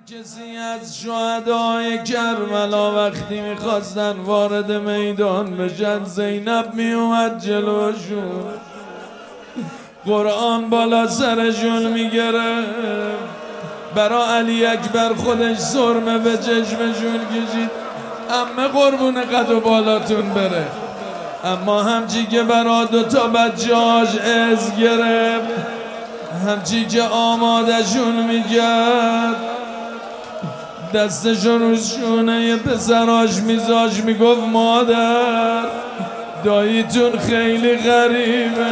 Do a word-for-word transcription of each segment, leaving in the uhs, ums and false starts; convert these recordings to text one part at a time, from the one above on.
کسی از شهدای کربلا وقتی میخواستن وارد میدان بشن زینب میومد جلوشون، قرآن بالا سرشون میگرفت، برا علی اکبر خودش سرمه به چشمشون کشید عمه قربون قد و بالاتون بره، اما همچی که برا دوتا بچه‌هاش از گرفت، همچی که آمادشون میکرد دستشون رو شونه یه پسراش میذاش میگفت مادر داییتون خیلی غریبه،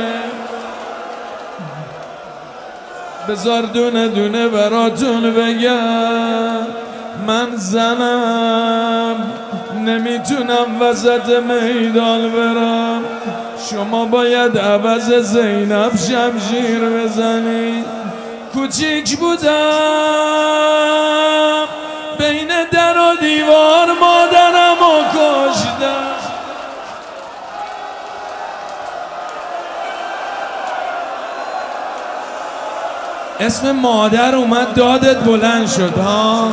بذار دونه دونه براتون بگم، من زنم نمیتونم وسط میدان برم، شما باید عوض زینب شمشیر بزنی. کوچیک بودم بین در و دیوار مادرم و کشتم، اسم مادر اومد دادت بلند شد ها.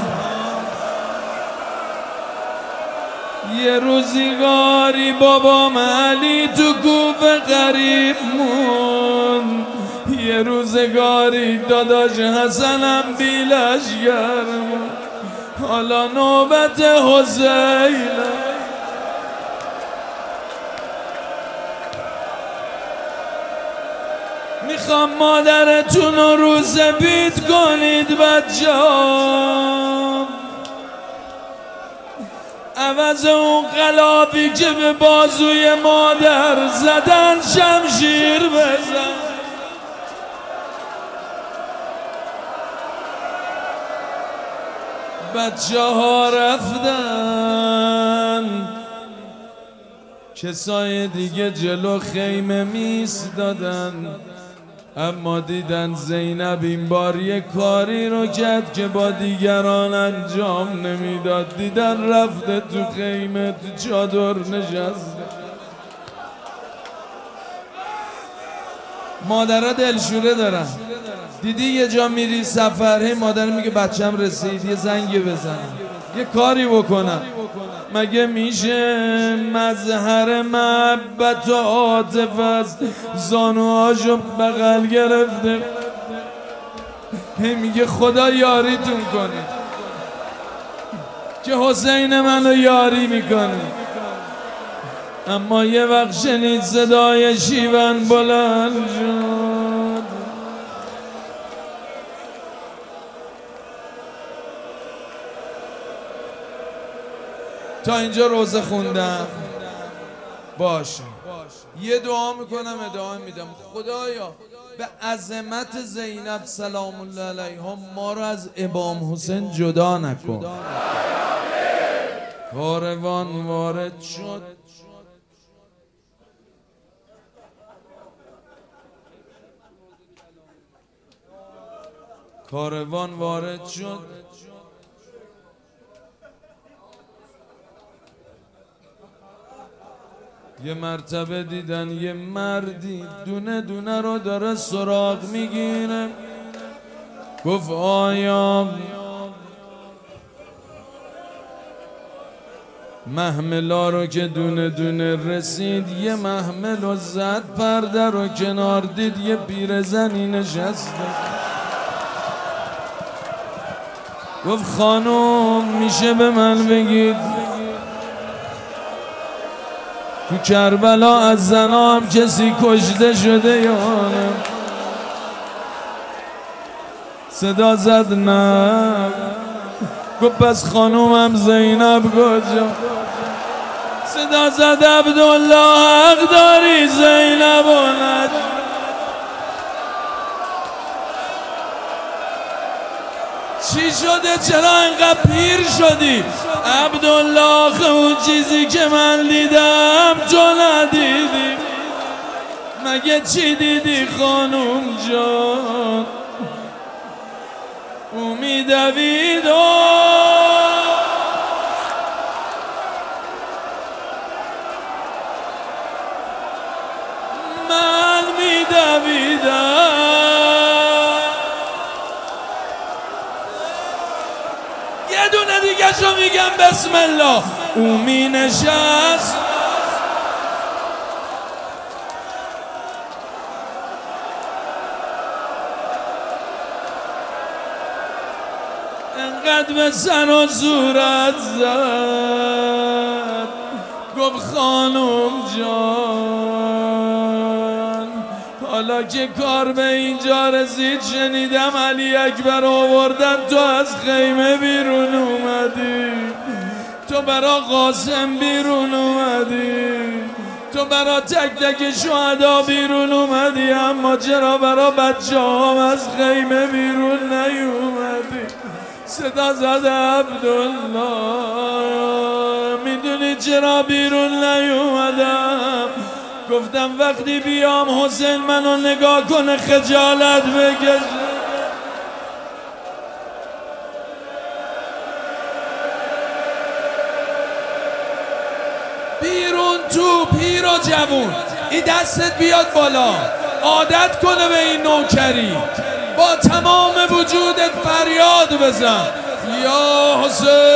یه روزگاری بابام علی تو کوفه غریب مون، یه روزگاری داداش حسنم بیلشگر مون، حالا نوبت حسینه. میخوام مادرتون رو روز بیت کنید بچه‌ام، عوض اون غلافی که به بازوی مادر زدن شمشیر بزن. بچه ها رفتن، کسای دیگه جلو خیمه میستادن، اما دیدن زینب این بار یه کاری رو کرد که با دیگران انجام نمیداد. دیدن رفته تو خیمه تو چادر نشسته. مادرها دلشوره دارن، دیدی یه جا میری سفره مادر میگه بچم رسید یه زنگ بزنم یه کاری بکنم، مگه میشه مظهر محبت و عاطفه است زانوهاشو بغل گرفته هی میگه خدا یاریتون کنه که حسین منو یاری میکنه. اما یه وقت شنید صدای شیون بلند شد، تا اینجا روزه خوندم باشه، یه دعا میکنم ادامه میدم. خدایا به عظمت زینب سلام الله علیها ما رو از امام حسین جدا نکن. کاروان وارد شد، کاروان وارد شد، یه مرتبه دیدن یه مردی دونه دونه رو داره سراغ میگیره، گفت آیا محملا رو که دونه دونه رسید یه محمل رو زد، پرده رو کنار دید یه پیرزنی نشسته، گفت خانم میشه به من بگید تو کربلا از زنا هم کسی کشته شده یا نه؟ صدا زد نه. گفت پس خانومم زینب کجا؟ صدا زد عبدالله حق داری زینب و نج. چی شده چرا اینقدر پیر شدی؟ عبدالله اون چیزی که من دیدم تو ندیدی، مگه چی دیدی خانوم جان؟ او میدوید من میدویدم، یه دونه دیگه شو میگم بسم الله. او می نشست انقدر به سر و صورت زد گفت خانم جان حالا که کار به اینجا رسید شنیدم علی اکبر آوردن تو از خیمه بیرون اومدی، تو برا قاسم بیرون اومدی، تو برا تک تک شهدا بیرون اومدی، اما چرا برا بچه هم از خیمه بیرون نیومدی؟ صدا زده عبدالله میدونی چرا بیرون نیومدم؟ گفتم وقتی بیام حسین منو نگاه کنه خجالت بکشه. بیرون تو پیر و جوون این دستت بیاد بالا، عادت کنه به این نوکری، با تمام وجودت فریاد بزن یا حسین.